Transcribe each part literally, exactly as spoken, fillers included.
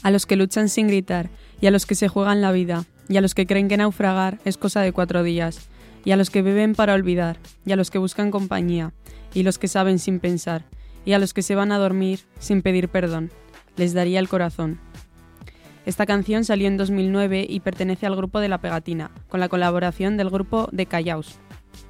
A los que luchan sin gritar, y a los que se juegan la vida, y a los que creen que naufragar es cosa de cuatro días, y a los que beben para olvidar, y a los que buscan compañía, y los que saben sin pensar, y a los que se van a dormir sin pedir perdón, les daría el corazón. Esta canción salió en dos mil nueve y pertenece al grupo de La Pegatina, con la colaboración del grupo de Callaos.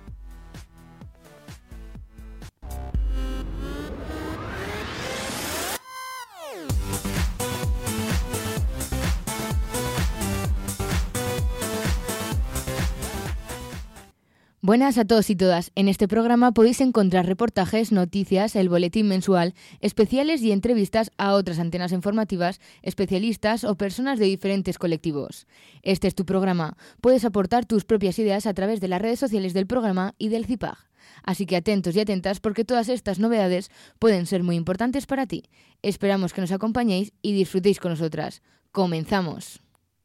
Buenas a todos y todas. En este programa podéis encontrar reportajes, noticias, el boletín mensual, especiales y entrevistas a otras antenas informativas, especialistas o personas de diferentes colectivos. Este es tu programa. Puedes aportar tus propias ideas a través de las redes sociales del programa y del CIPAG. Así que atentos y atentas porque todas estas novedades pueden ser muy importantes para ti. Esperamos que nos acompañéis y disfrutéis con nosotras. ¡Comenzamos!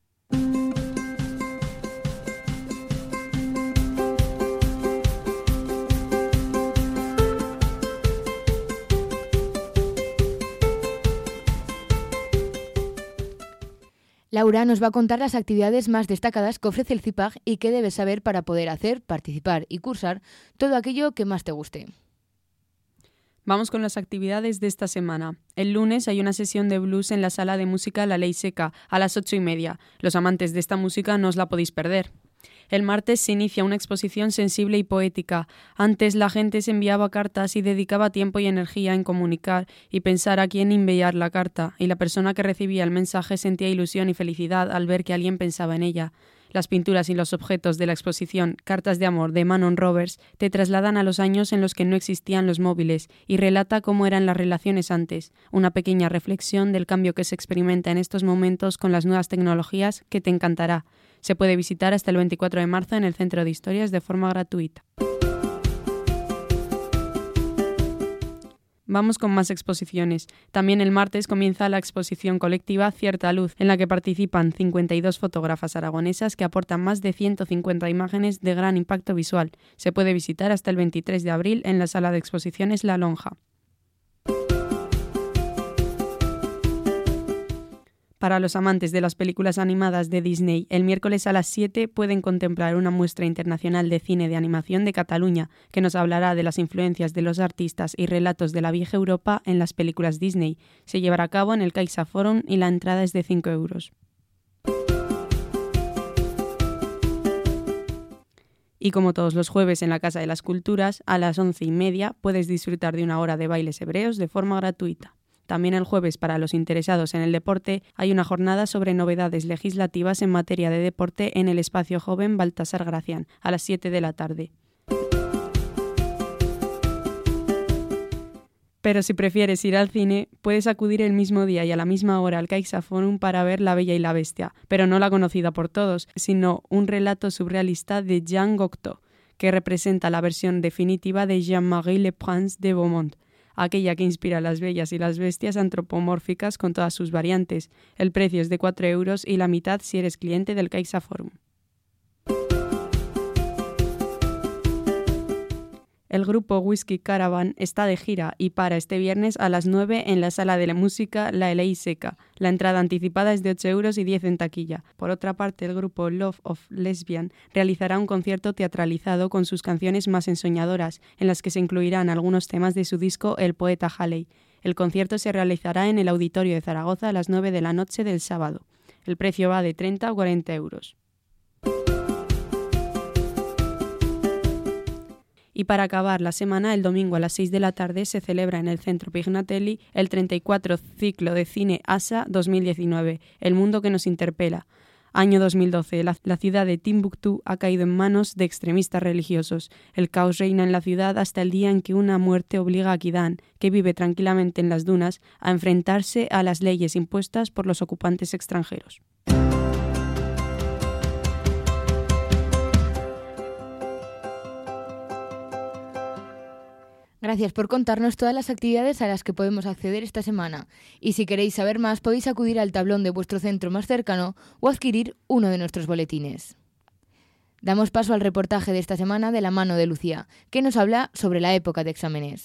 Laura nos va a contar las actividades más destacadas que ofrece el CIPAG y qué debes saber para poder hacer, participar y cursar todo aquello que más te guste. Vamos con las actividades de esta semana. El lunes hay una sesión de blues en la sala de música La Ley Seca a las ocho y media. Los amantes de esta música no os la podéis perder. El martes se inicia una exposición sensible y poética. Antes la gente se enviaba cartas y dedicaba tiempo y energía en comunicar y pensar a quién enviar la carta, y la persona que recibía el mensaje sentía ilusión y felicidad al ver que alguien pensaba en ella. Las pinturas y los objetos de la exposición Cartas de amor de Manon Roberts te trasladan a los años en los que no existían los móviles y relata cómo eran las relaciones antes, una pequeña reflexión del cambio que se experimenta en estos momentos con las nuevas tecnologías que te encantará. Se puede visitar hasta el veinticuatro de marzo en el Centro de Historias de forma gratuita. Vamos con más exposiciones. También el martes comienza la exposición colectiva Cierta Luz, en la que participan cincuenta y dos fotógrafas aragonesas que aportan más de ciento cincuenta imágenes de gran impacto visual. Se puede visitar hasta el veintitrés de abril en la sala de exposiciones La Lonja. Para los amantes de las películas animadas de Disney, el miércoles a las siete pueden contemplar una muestra internacional de cine de animación de Cataluña, que nos hablará de las influencias de los artistas y relatos de la vieja Europa en las películas Disney. Se llevará a cabo en el Caixa Forum y la entrada es de cinco euros. Y como todos los jueves en la Casa de las Culturas, a las once y media puedes disfrutar de una hora de bailes hebreos de forma gratuita. También el jueves, para los interesados en el deporte, hay una jornada sobre novedades legislativas en materia de deporte en el Espacio Joven Baltasar Gracián, a las siete de la tarde. Pero si prefieres ir al cine, puedes acudir el mismo día y a la misma hora al Caixa Forum para ver La Bella y la Bestia, pero no la conocida por todos, sino un relato surrealista de Jean Cocteau, que representa la versión definitiva de Jean-Marie Le Prince de Beaumont, aquella que inspira a las bellas y las bestias antropomórficas con todas sus variantes. El precio es de cuatro euros y la mitad si eres cliente del Caixa Forum. El grupo Whisky Caravan está de gira y para este viernes a las nueve en la sala de la música La Ley Seca. La entrada anticipada es de ocho euros y diez en taquilla. Por otra parte, el grupo Love of Lesbian realizará un concierto teatralizado con sus canciones más ensoñadoras, en las que se incluirán algunos temas de su disco El Poeta Halley. El concierto se realizará en el Auditorio de Zaragoza a las nueve de la noche del sábado. El precio va de treinta a cuarenta euros. Y para acabar la semana, el domingo a las seis de la tarde se celebra en el Centro Pignatelli el treinta y cuatro Ciclo de Cine A S A dos mil diecinueve, El mundo que nos interpela. Año dos mil doce, la, la ciudad de Timbuktu ha caído en manos de extremistas religiosos. El caos reina en la ciudad hasta el día en que una muerte obliga a Kidan, que vive tranquilamente en las dunas, a enfrentarse a las leyes impuestas por los ocupantes extranjeros. Gracias por contarnos todas las actividades a las que podemos acceder esta semana. Y si queréis saber más, podéis acudir al tablón de vuestro centro más cercano o adquirir uno de nuestros boletines. Damos paso al reportaje de esta semana de la mano de Lucía, que nos habla sobre la época de exámenes.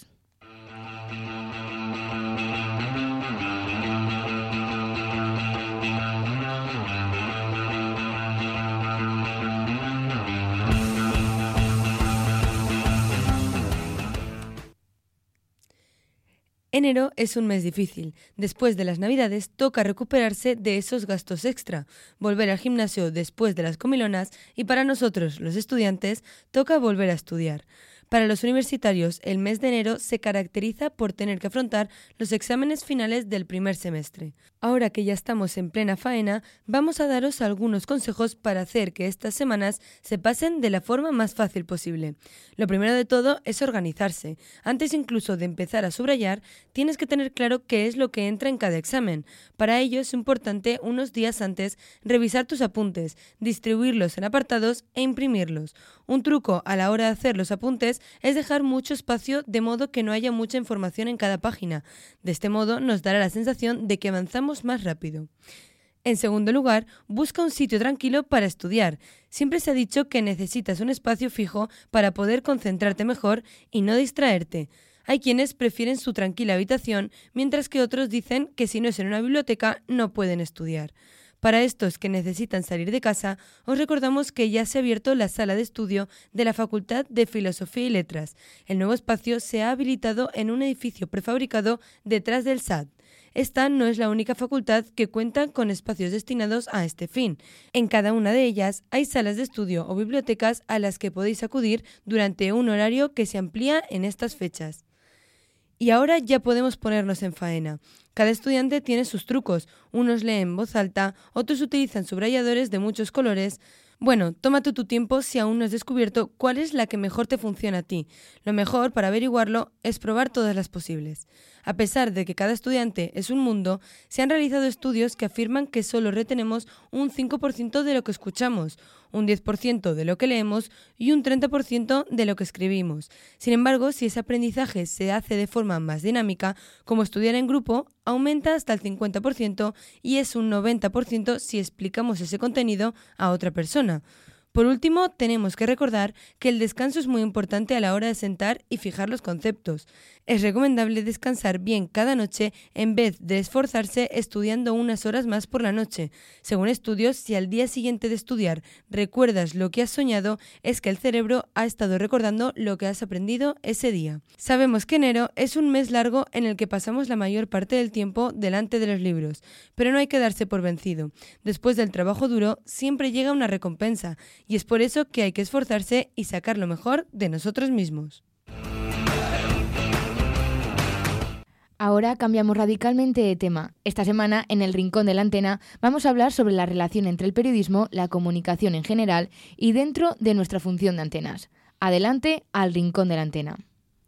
Enero es un mes difícil. Después de las Navidades toca recuperarse de esos gastos extra, volver al gimnasio después de las comilonas y para nosotros, los estudiantes, toca volver a estudiar. Para los universitarios, el mes de enero se caracteriza por tener que afrontar los exámenes finales del primer semestre. Ahora que ya estamos en plena faena, vamos a daros algunos consejos para hacer que estas semanas se pasen de la forma más fácil posible. Lo primero de todo es organizarse. Antes incluso de empezar a subrayar, tienes que tener claro qué es lo que entra en cada examen. Para ello es importante unos días antes revisar tus apuntes, distribuirlos en apartados e imprimirlos. Un truco a la hora de hacer los apuntes es dejar mucho espacio de modo que no haya mucha información en cada página. De este modo nos dará la sensación de que avanzamos más rápido. En segundo lugar, busca un sitio tranquilo para estudiar. Siempre se ha dicho que necesitas un espacio fijo para poder concentrarte mejor y no distraerte. Hay quienes prefieren su tranquila habitación, mientras que otros dicen que si no es en una biblioteca no pueden estudiar. Para estos que necesitan salir de casa, os recordamos que ya se ha abierto la sala de estudio de la Facultad de Filosofía y Letras. El nuevo espacio se ha habilitado en un edificio prefabricado detrás del S A D. Esta no es la única facultad que cuenta con espacios destinados a este fin. En cada una de ellas hay salas de estudio o bibliotecas a las que podéis acudir durante un horario que se amplía en estas fechas. Y ahora ya podemos ponernos en faena. Cada estudiante tiene sus trucos. Unos leen en voz alta, otros utilizan subrayadores de muchos colores. Bueno, tómate tu tiempo si aún no has descubierto cuál es la que mejor te funciona a ti. Lo mejor para averiguarlo es probar todas las posibles. A pesar de que cada estudiante es un mundo, se han realizado estudios que afirman que solo retenemos un cinco por ciento de lo que escuchamos, un diez por ciento de lo que leemos y un treinta por ciento de lo que escribimos. Sin embargo, si ese aprendizaje se hace de forma más dinámica, como estudiar en grupo, aumenta hasta el cincuenta por ciento y es un noventa por ciento si explicamos ese contenido a otra persona. Por último, tenemos que recordar que el descanso es muy importante a la hora de sentar y fijar los conceptos. Es recomendable descansar bien cada noche en vez de esforzarse estudiando unas horas más por la noche. Según estudios, si al día siguiente de estudiar recuerdas lo que has soñado, es que el cerebro ha estado recordando lo que has aprendido ese día. Sabemos que enero es un mes largo en el que pasamos la mayor parte del tiempo delante de los libros, pero no hay que darse por vencido. Después del trabajo duro, siempre llega una recompensa, y es por eso que hay que esforzarse y sacar lo mejor de nosotros mismos. Ahora cambiamos radicalmente de tema. Esta semana, en el Rincón de la Antena, vamos a hablar sobre la relación entre el periodismo, la comunicación en general y dentro de nuestra función de antenas. Adelante al Rincón de la Antena.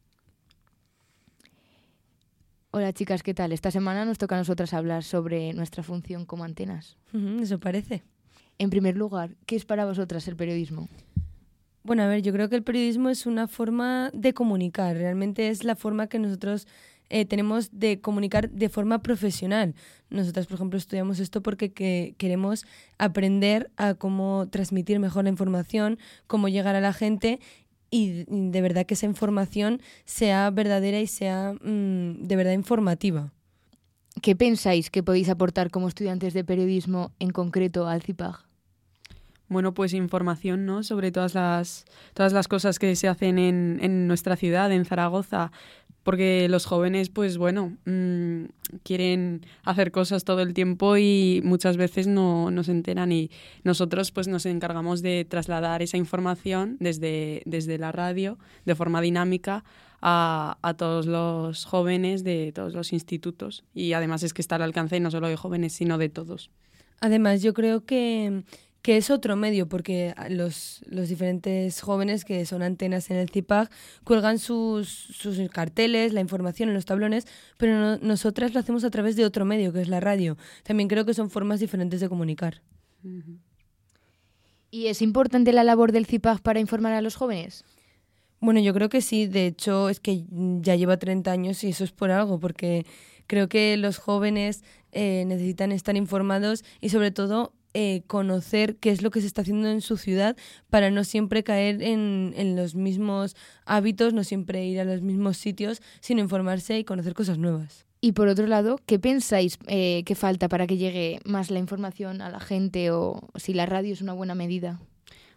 Hola chicas, ¿qué tal? Esta semana nos toca a nosotras hablar sobre nuestra función como antenas. Uh-huh, eso parece. En primer lugar, ¿qué es para vosotras el periodismo? Bueno, a ver, yo creo que el periodismo es una forma de comunicar. Realmente es la forma que nosotros eh, tenemos de comunicar de forma profesional. Nosotras, por ejemplo, estudiamos esto porque que queremos aprender a cómo transmitir mejor la información, cómo llegar a la gente y de verdad que esa información sea verdadera y sea mmm, de verdad informativa. ¿Qué pensáis que podéis aportar como estudiantes de periodismo en concreto al C I P A G? Bueno, pues información, ¿no? Sobre todas las, todas las cosas que se hacen en, en nuestra ciudad, en Zaragoza, porque los jóvenes, pues bueno, mmm, quieren hacer cosas todo el tiempo y muchas veces no, no se enteran y nosotros pues nos encargamos de trasladar esa información desde, desde la radio de forma dinámica a, a todos los jóvenes de todos los institutos y además es que está al alcance no solo de jóvenes sino de todos. Además yo creo que... que es otro medio, porque los, los diferentes jóvenes que son antenas en el C I P A G cuelgan sus, sus carteles, la información en los tablones, pero no, nosotras lo hacemos a través de otro medio, que es la radio. También creo que son formas diferentes de comunicar. Uh-huh. ¿Y es importante la labor del C I P A G para informar a los jóvenes? Bueno, yo creo que sí. De hecho, es que ya lleva treinta años y eso es por algo, porque creo que los jóvenes eh, necesitan estar informados y sobre todo Eh, conocer qué es lo que se está haciendo en su ciudad para no siempre caer en, en los mismos hábitos, no siempre ir a los mismos sitios, sino informarse y conocer cosas nuevas. Y por otro lado, ¿qué pensáis eh, que falta para que llegue más la información a la gente o si la radio es una buena medida?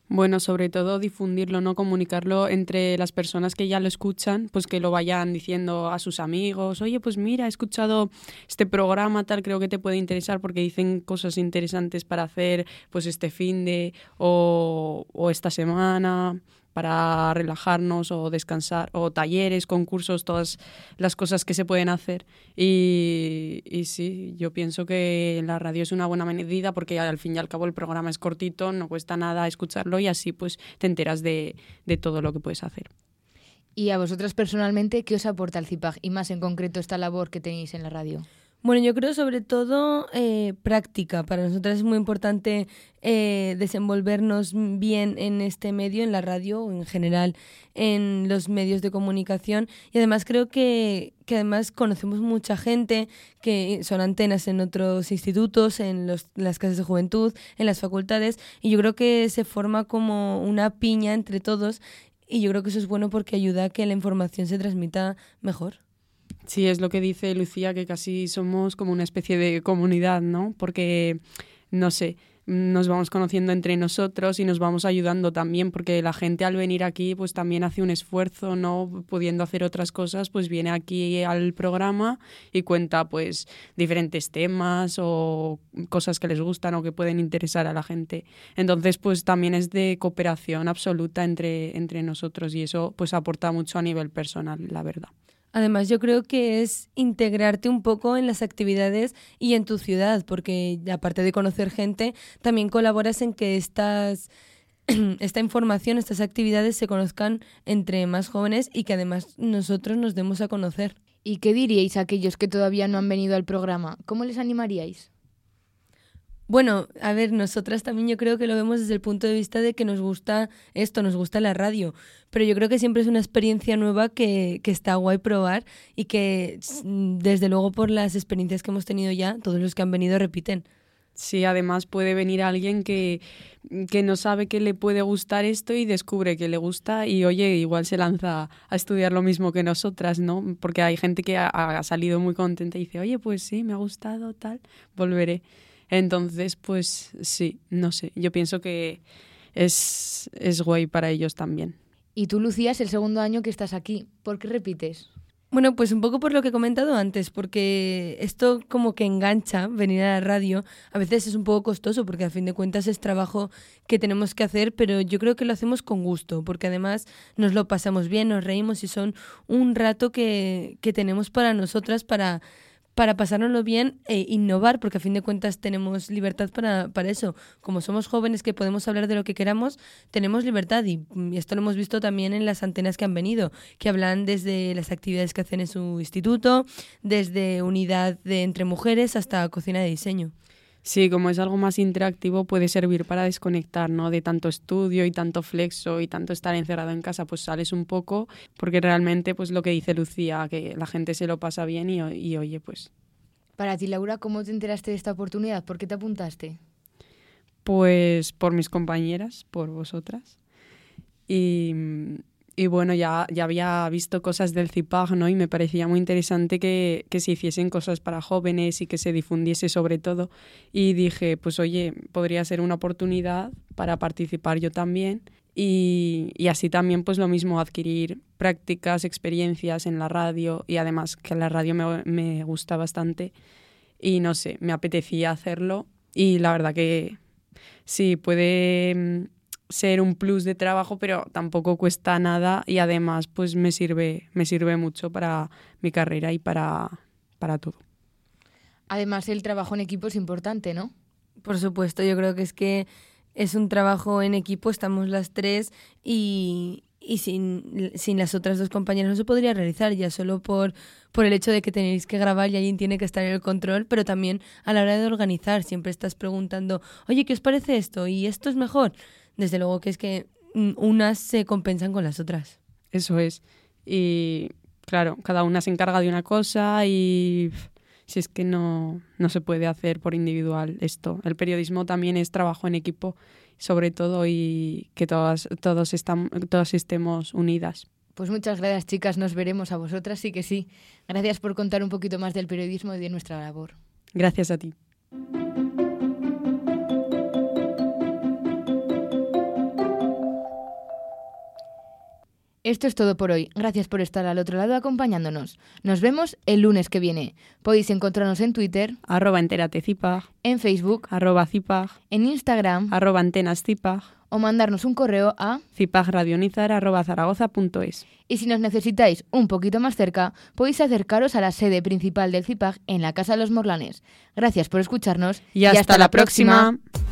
Bueno, sobre todo difundirlo, ¿no? Comunicarlo entre las personas que ya lo escuchan, pues que lo vayan diciendo a sus amigos. Oye, pues mira, he escuchado este programa, tal, creo que te puede interesar porque dicen cosas interesantes para hacer pues este finde o, o esta semana, para relajarnos o descansar, o talleres, concursos, todas las cosas que se pueden hacer. Y, y sí, yo pienso que la radio es una buena medida porque al fin y al cabo el programa es cortito, no cuesta nada escucharlo y así pues te enteras de, de todo lo que puedes hacer. Y a vosotras personalmente, ¿qué os aporta el CIPAG y más en concreto esta labor que tenéis en la radio? Bueno, yo creo sobre todo eh, práctica. Para nosotras es muy importante eh, desenvolvernos bien en este medio, en la radio o en general en los medios de comunicación. Y además creo que, que además conocemos mucha gente que son antenas en otros institutos, en los, las casas de juventud, en las facultades. Y yo creo que se forma como una piña entre todos y yo creo que eso es bueno porque ayuda a que la información se transmita mejor. Sí, es lo que dice Lucía, que casi somos como una especie de comunidad, ¿no? Porque, no sé, nos vamos conociendo entre nosotros y nos vamos ayudando también, porque la gente al venir aquí pues también hace un esfuerzo, ¿no? Pudiendo hacer otras cosas, pues viene aquí al programa y cuenta pues diferentes temas o cosas que les gustan o que pueden interesar a la gente. Entonces pues también es de cooperación absoluta entre, entre nosotros y eso pues aporta mucho a nivel personal, la verdad. Además, yo creo que es integrarte un poco en las actividades y en tu ciudad, porque aparte de conocer gente, también colaboras en que estas, esta información, estas actividades se conozcan entre más jóvenes y que además nosotros nos demos a conocer. ¿Y qué diríais a aquellos que todavía no han venido al programa? ¿Cómo les animaríais? Bueno, a ver, nosotras también yo creo que lo vemos desde el punto de vista de que nos gusta esto, nos gusta la radio, pero yo creo que siempre es una experiencia nueva que, que está guay probar y que desde luego por las experiencias que hemos tenido ya, todos los que han venido repiten. Sí, además puede venir alguien que, que no sabe que le puede gustar esto y descubre que le gusta y oye, igual se lanza a estudiar lo mismo que nosotras, ¿no? Porque hay gente que ha, ha salido muy contenta y dice, oye, pues sí, me ha gustado, tal, volveré. Entonces, pues sí, no sé, yo pienso que es, es guay para ellos también. Y tú, Lucía, es el segundo año que estás aquí. ¿Por qué repites? Bueno, pues un poco por lo que he comentado antes, porque esto como que engancha, venir a la radio. A veces es un poco costoso porque a fin de cuentas es trabajo que tenemos que hacer, pero yo creo que lo hacemos con gusto, porque además nos lo pasamos bien, nos reímos y son un rato que, que tenemos para nosotras, para... para pasárnoslo bien e innovar, porque a fin de cuentas tenemos libertad para, para eso. Como somos jóvenes que podemos hablar de lo que queramos, tenemos libertad y, y esto lo hemos visto también en las antenas que han venido, que hablan desde las actividades que hacen en su instituto, desde unidad de entre mujeres hasta cocina de diseño. Sí, como es algo más interactivo puede servir para desconectar, ¿no? De tanto estudio y tanto flexo y tanto estar encerrado en casa, pues sales un poco porque realmente pues lo que dice Lucía, que la gente se lo pasa bien y, y oye, pues... Para ti, Laura, ¿cómo te enteraste de esta oportunidad? ¿Por qué te apuntaste? Pues por mis compañeras, por vosotras. Y... Y bueno, ya, ya había visto cosas del CIPAG, ¿no? Y me parecía muy interesante que, que se hiciesen cosas para jóvenes y que se difundiese sobre todo. Y dije, pues oye, podría ser una oportunidad para participar yo también. Y, y así también, pues lo mismo, adquirir prácticas, experiencias en la radio. Y además que la radio me, me gusta bastante. Y no sé, me apetecía hacerlo. Y la verdad que sí, puede... ser un plus de trabajo, pero tampoco cuesta nada y además pues me sirve, me sirve mucho para mi carrera y para, para todo. Además, el trabajo en equipo es importante, ¿no? Por supuesto, yo creo que es que es un trabajo en equipo, estamos las tres y, y sin, sin las otras dos compañeras no se podría realizar, ya solo por, por el hecho de que tenéis que grabar y alguien tiene que estar en el control, pero también a la hora de organizar, siempre estás preguntando, oye, ¿qué os parece esto? ¿Y esto es mejor? Desde luego que es que unas se compensan con las otras. Eso es. Y claro, cada una se encarga de una cosa y si es que no, no se puede hacer por individual esto. El periodismo también es trabajo en equipo, sobre todo, y que todas, todos, estamos, todas estemos unidas. Pues muchas gracias, chicas. Nos veremos a vosotras, sí que sí. Gracias por contar un poquito más del periodismo y de nuestra labor. Gracias a ti. Esto es todo por hoy. Gracias por estar al otro lado acompañándonos. Nos vemos el lunes que viene. Podéis encontrarnos en Twitter, arroba enteratecipag, en Facebook, arroba cipag, en Instagram, arroba antenascipag, o mandarnos un correo a cipagradionizzar arroba zaragoza punto es. Y si nos necesitáis un poquito más cerca, podéis acercaros a la sede principal del CIPAG en la Casa de los Morlanes. Gracias por escucharnos y hasta, y hasta la próxima. próxima.